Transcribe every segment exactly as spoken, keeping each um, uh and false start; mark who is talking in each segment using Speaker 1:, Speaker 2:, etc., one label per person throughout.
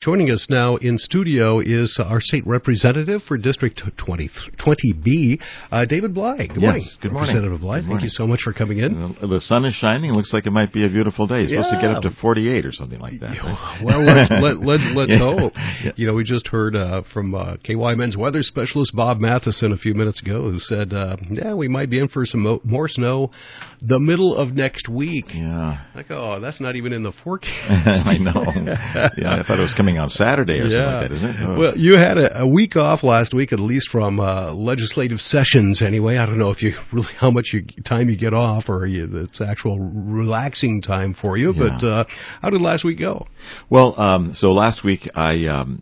Speaker 1: Joining us now in studio is our state representative for District twenty, twenty B, uh, David Bly. Good
Speaker 2: yes,
Speaker 1: morning.
Speaker 2: Good morning.
Speaker 1: Representative Bly,
Speaker 2: good
Speaker 1: thank
Speaker 2: morning.
Speaker 1: you so much for coming in.
Speaker 2: Uh, the sun is shining. It looks like it might be a beautiful day. It's
Speaker 1: yeah.
Speaker 2: supposed to get up to forty-eight or something like that. Right?
Speaker 1: Well, let's, let, let, let's
Speaker 2: yeah.
Speaker 1: hope.
Speaker 2: Yeah.
Speaker 1: You know, we just heard uh, from uh, K Y M N's weather specialist Bob Matheson a few minutes ago who said, uh, yeah, we might be in for some mo- more snow the middle of next week.
Speaker 2: Yeah.
Speaker 1: Like, oh, that's not even in the forecast.
Speaker 2: I know. Yeah, I thought it was coming on Saturday or
Speaker 1: yeah.
Speaker 2: something like that, isn't it? Oh.
Speaker 1: Well, you had a, a week off last week, at least from uh, legislative sessions anyway. I don't know if you really how much you, time you get off or you, it's actual relaxing time for you,
Speaker 2: yeah.
Speaker 1: but uh, how did last week go?
Speaker 2: Well, um, so last week I... Um,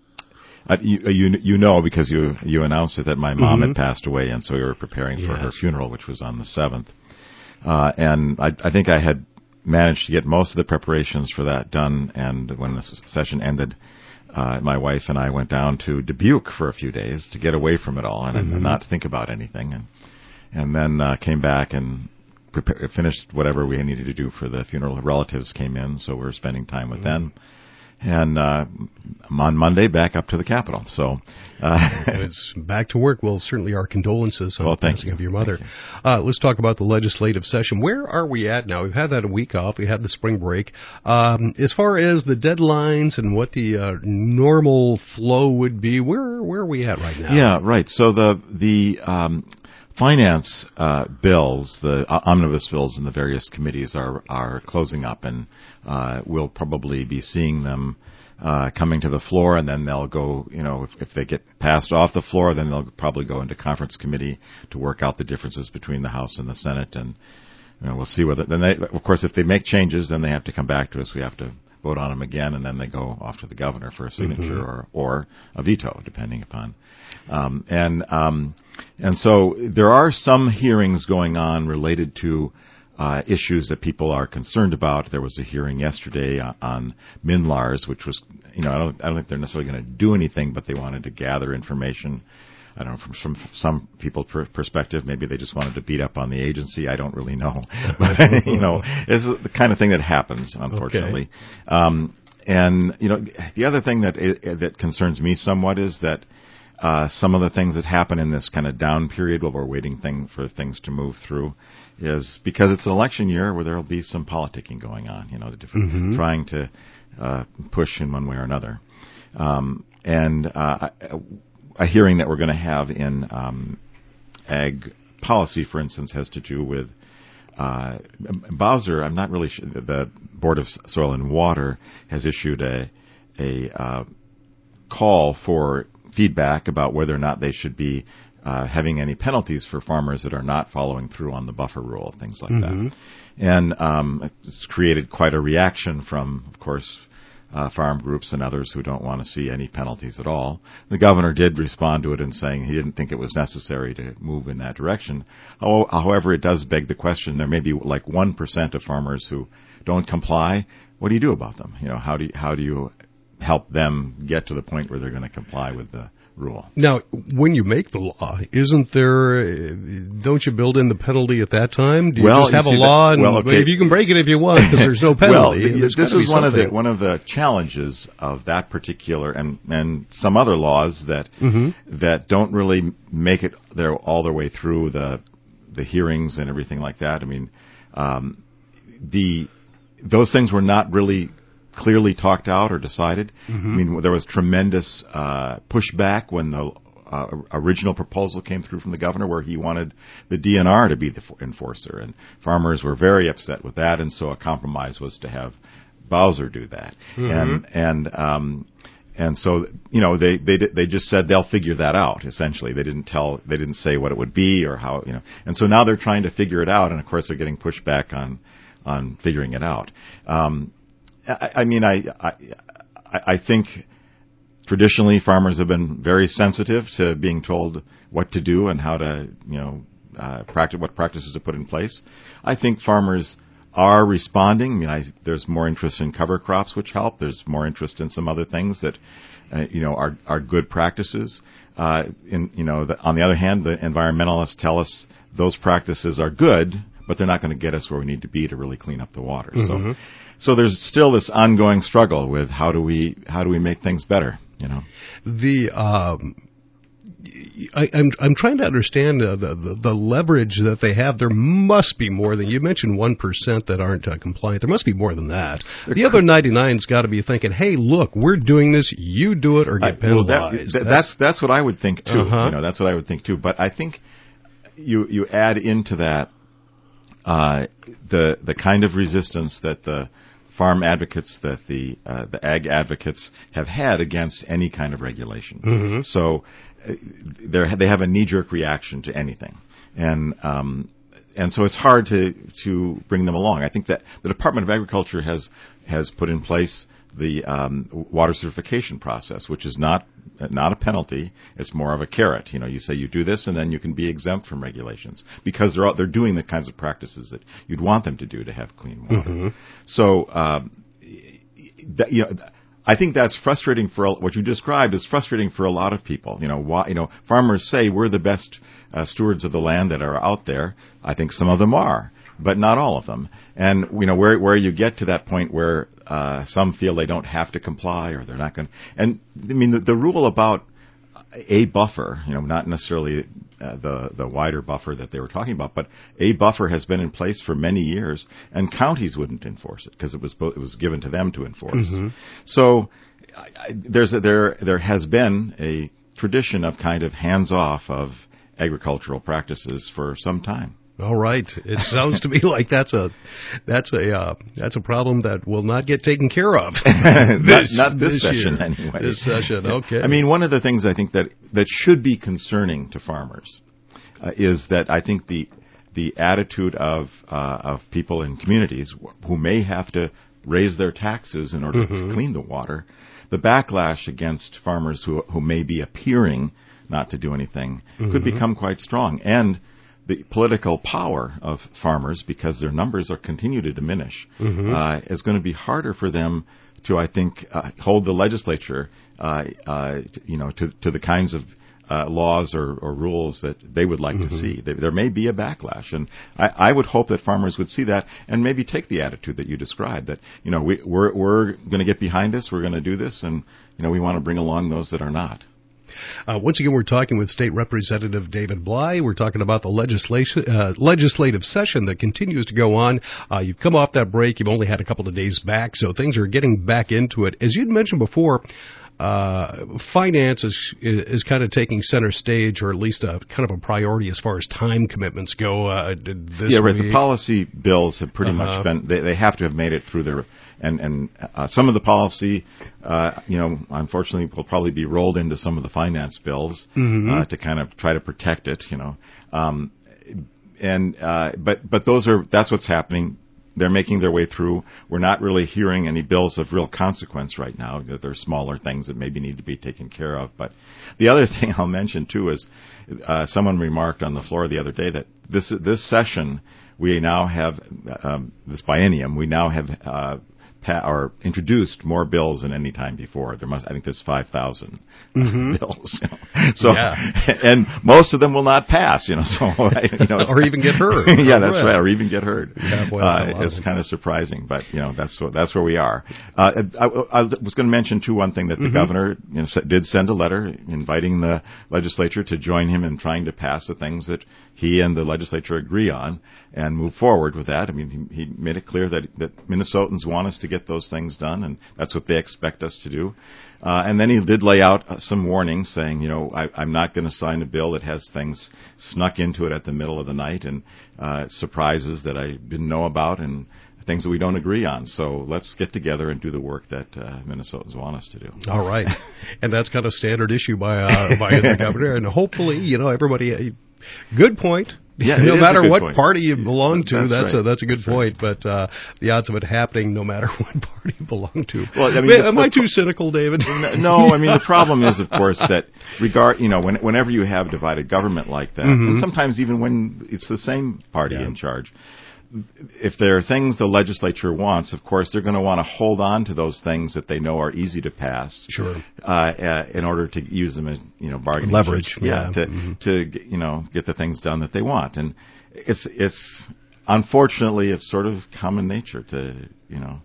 Speaker 2: Uh, you, you you know because you you announced it that my mom
Speaker 1: mm-hmm.
Speaker 2: had passed away, and so we were preparing for
Speaker 1: yes.
Speaker 2: her funeral, which was on the seventh. Uh, and I, I think I had managed to get most of the preparations for that done. And when the session ended, uh, my wife and I went down to Dubuque for a few days to get away from it all and, mm-hmm. and not think about anything. And and then uh, came back and prepare, finished whatever we needed to do for the funeral. Relatives came in, so we were spending time with mm-hmm. them. And uh, on Monday, back up to the Capitol. So uh,
Speaker 1: it's back to work. Well, certainly our condolences on
Speaker 2: well,
Speaker 1: the passing
Speaker 2: you.
Speaker 1: of your mother.
Speaker 2: You.
Speaker 1: Uh, let's talk about the legislative session. Where are we at now? We've had that a week off. We had the spring break. Um, as far as the deadlines and what the uh, normal flow would be, where where are we at right now?
Speaker 2: Yeah, right. So the the um, finance uh, bills, the uh, omnibus bills in the various committees are are closing up, and uh, we'll probably be seeing them uh, coming to the floor, and then they'll go, you know, if, if they get passed off the floor, then they'll probably go into conference committee to work out the differences between the House and the Senate, and you know, we'll see whether, then they, of course, if they make changes, then they have to come back to us. We have to vote on them again, and then they go off to the governor for a signature mm-hmm. or, or a veto, depending upon. Um, and um, and so there are some hearings going on related to uh, issues that people are concerned about. There was a hearing yesterday on, on MNLARS, which was, you know, I don't, I don't think they're necessarily going to do anything, but they wanted to gather information. I don't know, from, from some people's per- perspective, maybe they just wanted to beat up on the agency. I don't really know. But, you know, it's the kind of thing that happens, unfortunately. Okay. Um, and, you know, the other thing that that concerns me somewhat is that uh, some of the things that happen in this kind of down period while we're waiting thing for things to move through is because it's an election year where there will be some politicking going on, you know, the different, mm-hmm. trying to uh, push in one way or another. Um, and uh, a hearing that we're going to have in um, ag policy, for instance, has to do with uh, Bowser. I'm not really sure. The Board of Soil and Water has issued a a uh, call for feedback about whether or not they should be uh, having any penalties for farmers that are not following through on the buffer rule, things like mm-hmm. that. And um, it's created quite a reaction from, of course, Uh, farm groups and others who don't want to see any penalties at all. The governor did respond to it in saying he didn't think it was necessary to move in that direction. However, it does beg the question, there may be like one percent of farmers who don't comply. What do you do about them? You know, how do you, how do you help them get to the point where they're going to comply with the rule?
Speaker 1: Now, when you make the law, isn't there, don't you build in the penalty at that time? Do you
Speaker 2: well,
Speaker 1: just have
Speaker 2: you
Speaker 1: a law
Speaker 2: that,
Speaker 1: and
Speaker 2: well, okay.
Speaker 1: if you can break it if you want because there's no penalty?
Speaker 2: Well, this is one of the one of the challenges of that particular and, and some other laws that mm-hmm. that don't really make it their all their way through the the hearings and everything like that. I mean, um, the those things were not really clearly talked out or decided. Mm-hmm. I mean, there was tremendous uh, pushback when the uh, original proposal came through from the governor where he wanted the D N R to be the enforcer, and farmers were very upset with that, and so a compromise was to have Bowser do that. Mm-hmm. And and um, and so, you know, they they they just said they'll figure that out. Essentially, they didn't tell, they didn't say what it would be or how, you know. And so now they're trying to figure it out, and of course they're getting pushback on on figuring it out. Um, I, I mean, I, I I think traditionally farmers have been very sensitive to being told what to do and how to, you know, uh, practice what practices to put in place. I think farmers are responding. I mean, I, there's more interest in cover crops, which help. There's more interest in some other things that, uh, you know, are are good practices. Uh, in you know, the, on the other hand, the environmentalists tell us those practices are good, but they're not going to get us where we need to be to really clean up the water. Mm-hmm. So, so there's still this ongoing struggle with how do we how do we make things better? You know,
Speaker 1: the. Um I, I'm I'm trying to understand uh, the, the the leverage that they have. There must be more than you mentioned. One percent that aren't uh, compliant. There must be more than that. The other ninety-nine's got to be thinking, "Hey, look, we're doing this. You do it or get penalized."
Speaker 2: Well, that, that, that's that's what I would think too. Uh-huh. You know, that's what I would think too. But I think you you add into that uh, the the kind of resistance that the farm advocates, that the uh, the ag advocates have had against any kind of regulation. Mm-hmm. So uh, they have a knee-jerk reaction to anything, and um, and so it's hard to to bring them along. I think that the Department of Agriculture has has put in place the um, water certification process, which is not not a penalty. It's more of a carrot. You know, you say you do this, and then you can be exempt from regulations because they're they're doing the kinds of practices that you'd want them to do to have clean water. Mm-hmm. So, um, that, you know, I think that's frustrating for what you described is frustrating for a lot of people. You know, why, you know, farmers say we're the best uh, stewards of the land that are out there. I think some of them are, but not all of them. And, you know, where where you get to that point where uh some feel they don't have to comply or they're not going to. And, I mean, the, the rule about a buffer, you know, not necessarily uh, the the wider buffer that they were talking about, but a buffer has been in place for many years, and counties wouldn't enforce it because it was bo- it was given to them to enforce. Mm-hmm. So I, I, there's a, there there has been a tradition of kind of hands off of agricultural practices for some time.
Speaker 1: All right. It sounds to me like that's a that's a uh, that's a problem that will not get taken care of.
Speaker 2: this, not, not this, this session,
Speaker 1: year.
Speaker 2: anyway.
Speaker 1: This session, okay.
Speaker 2: I mean, one of the things I think that, that should be concerning to farmers uh, is that I think the the attitude of uh, of people in communities who may have to raise their taxes in order mm-hmm. to clean the water, the backlash against farmers who who may be appearing not to do anything mm-hmm. could become quite strong. And the political power of farmers, because their numbers are continue to diminish, mm-hmm. uh, is going to be harder for them to, I think, uh, hold the legislature, uh, uh, you know, to, to the kinds of uh, laws or, or rules that they would like mm-hmm. to see. There, there may be a backlash, and I, I would hope that farmers would see that and maybe take the attitude that you described. That you know, we, we're we're going to get behind this, we're going to do this, and you know, we want to bring along those that are not.
Speaker 1: Uh, once again, we're talking with State Representative David Bly. We're talking about the legislation, uh, legislative session that continues to go on. Uh, you've come off that break. You've only had a couple of days back, so things are getting back into it. As you'd mentioned before, uh, finance is, is kind of taking center stage, or at least a kind of a priority as far as time commitments go. Uh, this
Speaker 2: yeah, right.
Speaker 1: week.
Speaker 2: The policy bills have pretty uh-huh. much been, they, they have to have made it through their, and, and uh, some of the policy, uh, you know, unfortunately will probably be rolled into some of the finance bills mm-hmm. uh, to kind of try to protect it, you know. Um, and, uh, but, but those are, that's what's happening. They're making their way through. We're not really hearing any bills of real consequence right now. That there are smaller things that maybe need to be taken care of. But the other thing I'll mention too is uh, someone remarked on the floor the other day that this this session we now have um, this biennium we now have uh, pa- or introduced more bills than any time before. There must I think there's five thousand mm-hmm. bills. You know? So yeah. And most of them will not pass. You know, so you know,
Speaker 1: or even get heard.
Speaker 2: yeah, that's right. Or even get heard.
Speaker 1: Yeah, boy,
Speaker 2: uh, it's kind of surprising, but you know, that's what, that's where we are. Uh, I, I was going to mention too one thing that the mm-hmm. governor you know, did send a letter inviting the legislature to join him in trying to pass the things that he and the legislature agree on and move forward with that. I mean, he, he made it clear that, that Minnesotans want us to get those things done, and that's what they expect us to do. Uh, and then he did lay out uh, some warnings saying, you know, I, I'm not going to sign a bill that has things snuck into it at the middle of the night and uh, surprises that I didn't know about and things that we don't agree on. So let's get together and do the work that uh, Minnesotans want us to do.
Speaker 1: All right. And that's kind of standard issue by uh, by the governor. And hopefully, you know, everybody, uh, good point.
Speaker 2: Yeah,
Speaker 1: no matter what
Speaker 2: point.
Speaker 1: party you belong to, that's,
Speaker 2: that's
Speaker 1: right.
Speaker 2: a
Speaker 1: that's a good
Speaker 2: that's
Speaker 1: point.
Speaker 2: Right.
Speaker 1: But uh, the odds of it happening, no matter what party you belong to.
Speaker 2: Well, I mean,
Speaker 1: Man,
Speaker 2: the,
Speaker 1: am
Speaker 2: the,
Speaker 1: I too cynical, David?
Speaker 2: No, I mean the problem is, of course, that regard you know when, whenever you have divided government like that, mm-hmm. and sometimes even when it's the same party
Speaker 1: yeah.
Speaker 2: in charge. If there are things the legislature wants, of course, they're going to want to hold on to those things that they know are easy to pass.
Speaker 1: Sure.
Speaker 2: Uh, uh, in order to use them as, you know, bargaining
Speaker 1: leverage.
Speaker 2: chips. Yeah.
Speaker 1: yeah.
Speaker 2: To,
Speaker 1: mm-hmm.
Speaker 2: to, you know, get the things done that they want. And it's, it's, unfortunately, it's sort of common nature to, you know.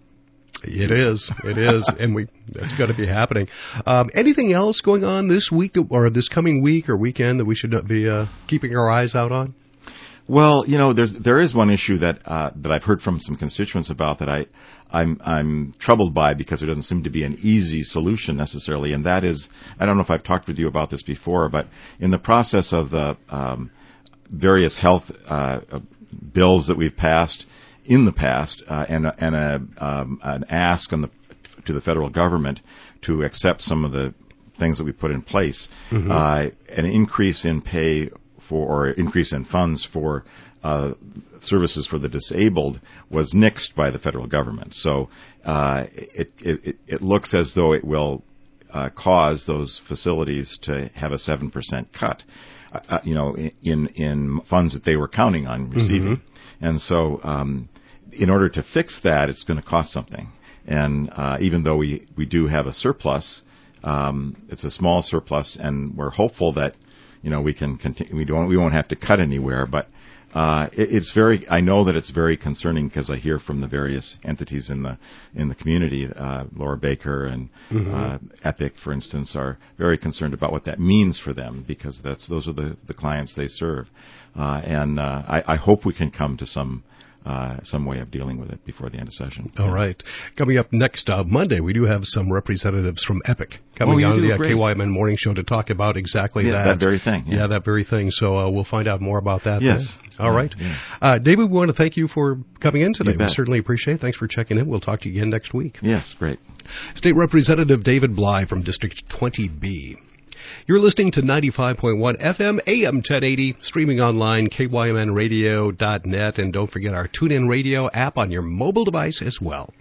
Speaker 1: It is. It is. And we, that's going to be happening. Um, anything else going on this week that, or this coming week or weekend that we should be uh, keeping our eyes out on?
Speaker 2: Well, you know, there's there is one issue that uh, that I've heard from some constituents about that I I'm I'm troubled by because there doesn't seem to be an easy solution necessarily, and that is, I don't know if I've talked with you about this before, but in the process of the um, various health uh, bills that we've passed in the past, uh, and and a um, an ask on the to the federal government to accept some of the things that we put in place, mm-hmm. uh, an increase in pay for or increase in funds for uh, services for the disabled was nixed by the federal government. So uh, it, it it looks as though it will uh, cause those facilities to have a seven percent cut, uh, you know, in in funds that they were counting on receiving. Mm-hmm. And so, um, in order to fix that, it's going to cost something. And uh, even though we, we do have a surplus, um, it's a small surplus, and we're hopeful that, you know, we can continue. We don't. We won't have to cut anywhere. But uh, it, it's very. I know that it's very concerning because I hear from the various entities in the in the community. Uh, Laura Baker and mm-hmm. uh, Epic, for instance, are very concerned about what that means for them because that's those are the, the clients they serve. Uh, and uh, I, I hope we can come to some uh, some way of dealing with it before the end of session.
Speaker 1: All right. Coming up next uh, Monday, we do have some representatives from Epic coming
Speaker 2: oh,
Speaker 1: on the uh,
Speaker 2: K
Speaker 1: Y M N Morning Show to talk about exactly
Speaker 2: yeah,
Speaker 1: that.
Speaker 2: that very thing. Yeah,
Speaker 1: yeah that very thing. So uh, we'll find out more about that.
Speaker 2: Yes.
Speaker 1: Then. All right.
Speaker 2: Yeah.
Speaker 1: Uh, David, we want to thank you for coming in today.
Speaker 2: You
Speaker 1: We
Speaker 2: bet.
Speaker 1: certainly appreciate it. Thanks for checking in. We'll talk to you again next week.
Speaker 2: Yes, great.
Speaker 1: State Representative David Bly from District twenty B. You're listening to ninety-five point one F M, A M ten eighty, streaming online, K Y M N radio dot net, and don't forget our TuneIn Radio app on your mobile device as well.